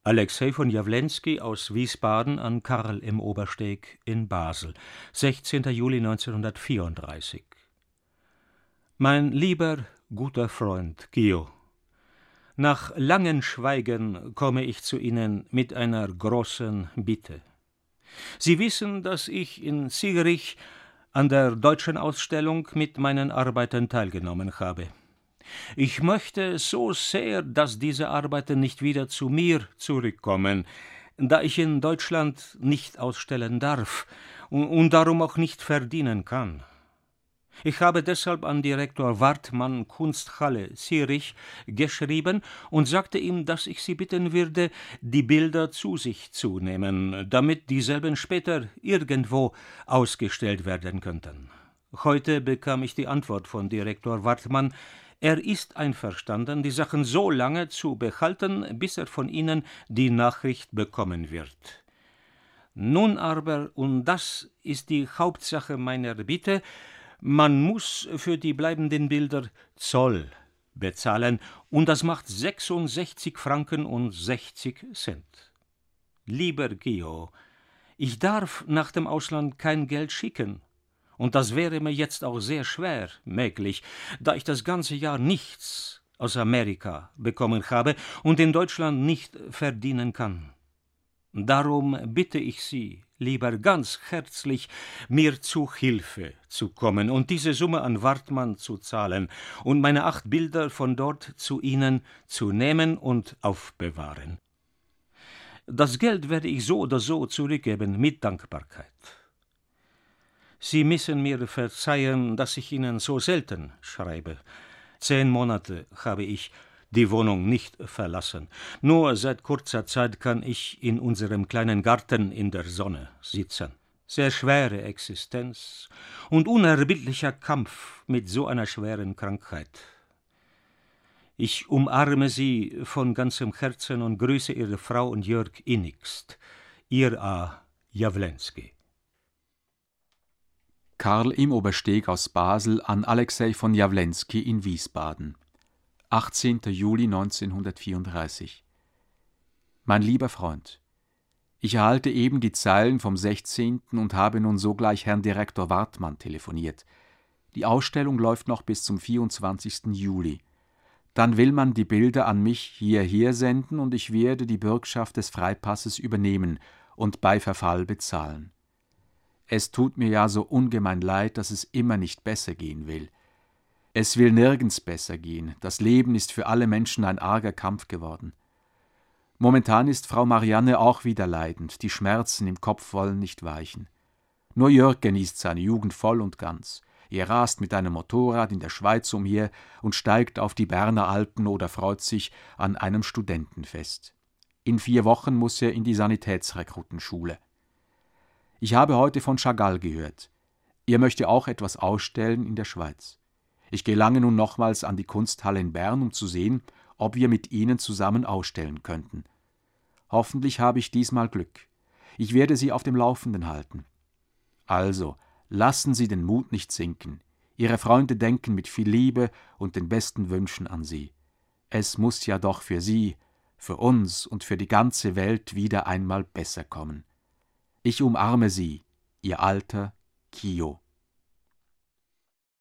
Alexei von Jawlensky aus Wiesbaden an Karl im Obersteg in Basel, 16. Juli 1934. Mein lieber, guter Freund Guillaume, nach langem Schweigen komme ich zu Ihnen mit einer großen Bitte. Sie wissen, dass ich in Zürich an der deutschen Ausstellung mit meinen Arbeiten teilgenommen habe. Ich möchte so sehr, dass diese Arbeiten nicht wieder zu mir zurückkommen, da ich in Deutschland nicht ausstellen darf und darum auch nicht verdienen kann. Ich habe deshalb an Direktor Wartmann Kunsthalle Zürich geschrieben und sagte ihm, dass ich Sie bitten würde, die Bilder zu sich zu nehmen, damit dieselben später irgendwo ausgestellt werden könnten. Heute bekam ich die Antwort von Direktor Wartmann, er ist einverstanden, die Sachen so lange zu behalten, bis er von Ihnen die Nachricht bekommen wird. Nun aber, und das ist die Hauptsache meiner Bitte, man muss für die bleibenden Bilder Zoll bezahlen, und das macht 66 Franken und 60 Cent. Lieber Guillaume, ich darf nach dem Ausland kein Geld schicken, und das wäre mir jetzt auch sehr schwer möglich, da ich das ganze Jahr nichts aus Amerika bekommen habe und in Deutschland nicht verdienen kann. Darum bitte ich Sie, lieber ganz herzlich, mir zu Hilfe zu kommen und diese Summe an Wartmann zu zahlen und meine 8 Bilder von dort zu Ihnen zu nehmen und aufbewahren. Das Geld werde ich so oder so zurückgeben mit Dankbarkeit. Sie müssen mir verzeihen, dass ich Ihnen so selten schreibe. 10 Monate habe ich die Wohnung nicht verlassen. Nur seit kurzer Zeit kann ich in unserem kleinen Garten in der Sonne sitzen. Sehr schwere Existenz und unerbittlicher Kampf mit so einer schweren Krankheit. Ich umarme Sie von ganzem Herzen und grüße Ihre Frau und Jörg innigst. Ihr A. Jawlensky. Karl im Obersteg aus Basel an Alexei von Jawlensky in Wiesbaden. 18. Juli 1934. Mein lieber Freund, ich erhalte eben die Zeilen vom 16. und habe nun sogleich Herrn Direktor Wartmann telefoniert. Die Ausstellung läuft noch bis zum 24. Juli. Dann will man die Bilder an mich hierher senden und ich werde die Bürgschaft des Freipasses übernehmen und bei Verfall bezahlen. Es tut mir ja so ungemein leid, dass es immer nicht besser gehen will. Es will nirgends besser gehen. Das Leben ist für alle Menschen ein arger Kampf geworden. Momentan ist Frau Marianne auch wieder leidend. Die Schmerzen im Kopf wollen nicht weichen. Nur Jörg genießt seine Jugend voll und ganz. Er rast mit einem Motorrad in der Schweiz umher und steigt auf die Berner Alpen oder freut sich an einem Studentenfest. In 4 Wochen muss er in die Sanitätsrekrutenschule. Ich habe heute von Chagall gehört. Er möchte auch etwas ausstellen in der Schweiz. Ich gelange nun nochmals an die Kunsthalle in Bern, um zu sehen, ob wir mit Ihnen zusammen ausstellen könnten. Hoffentlich habe ich diesmal Glück. Ich werde Sie auf dem Laufenden halten. Also, lassen Sie den Mut nicht sinken. Ihre Freunde denken mit viel Liebe und den besten Wünschen an Sie. Es muss ja doch für Sie, für uns und für die ganze Welt wieder einmal besser kommen. Ich umarme Sie, Ihr alter Kio.